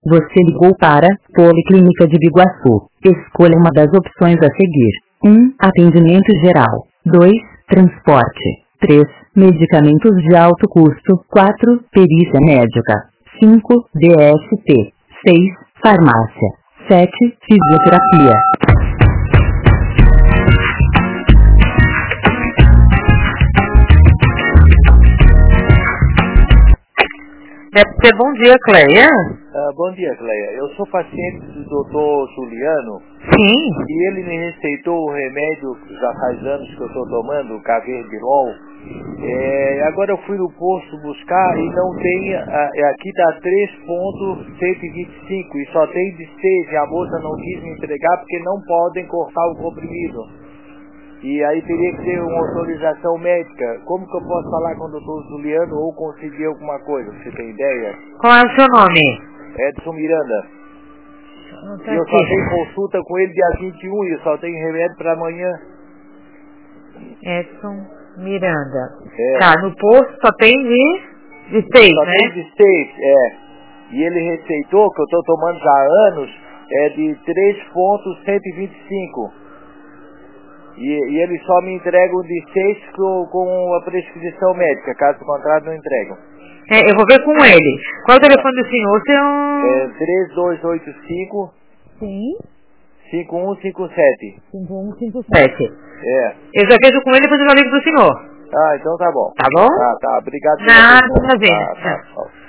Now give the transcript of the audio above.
Você ligou para Policlínica de Biguaçu. Escolha uma das opções a seguir. 1. Atendimento geral. 2. Transporte. 3. Medicamentos de alto custo. 4. Perícia médica. 5. DST. 6. Farmácia. 7. Fisioterapia. Bom dia, Cleia. Bom dia, Cleia. Eu sou paciente do Dr. Juliano. Sim. E ele me receitou um remédio que já faz anos que eu estou tomando, o Caverbilol. Agora eu fui no posto buscar e não tem, aqui está 3,125 e só tem de 6 e a moça não quis me entregar porque não podem cortar o comprimido. E aí teria que ter uma autorização médica. Como que eu posso falar com o Dr. Juliano ou conseguir alguma coisa? Você tem ideia? Qual é o seu nome? Edson Miranda. Tá Eu aqui. só tenho consulta com ele dia 21 e eu só tenho remédio para amanhã. Edson Miranda. É. Tá, no posto só tem de 6, Só né? tem de 6, E ele receitou, que eu estou tomando já há anos, de 3,125. E eles só me entregam de 6 com a prescrição médica, caso contrário não entregam. Eu vou ver com ele. Qual é o telefone do senhor, seu? 3285 Sim. 5157. 5157. Eu já vejo com ele e depois eu já ligo do senhor. Então tá bom. Tá bom? Tá. Obrigado. Nada, prazer. Tá.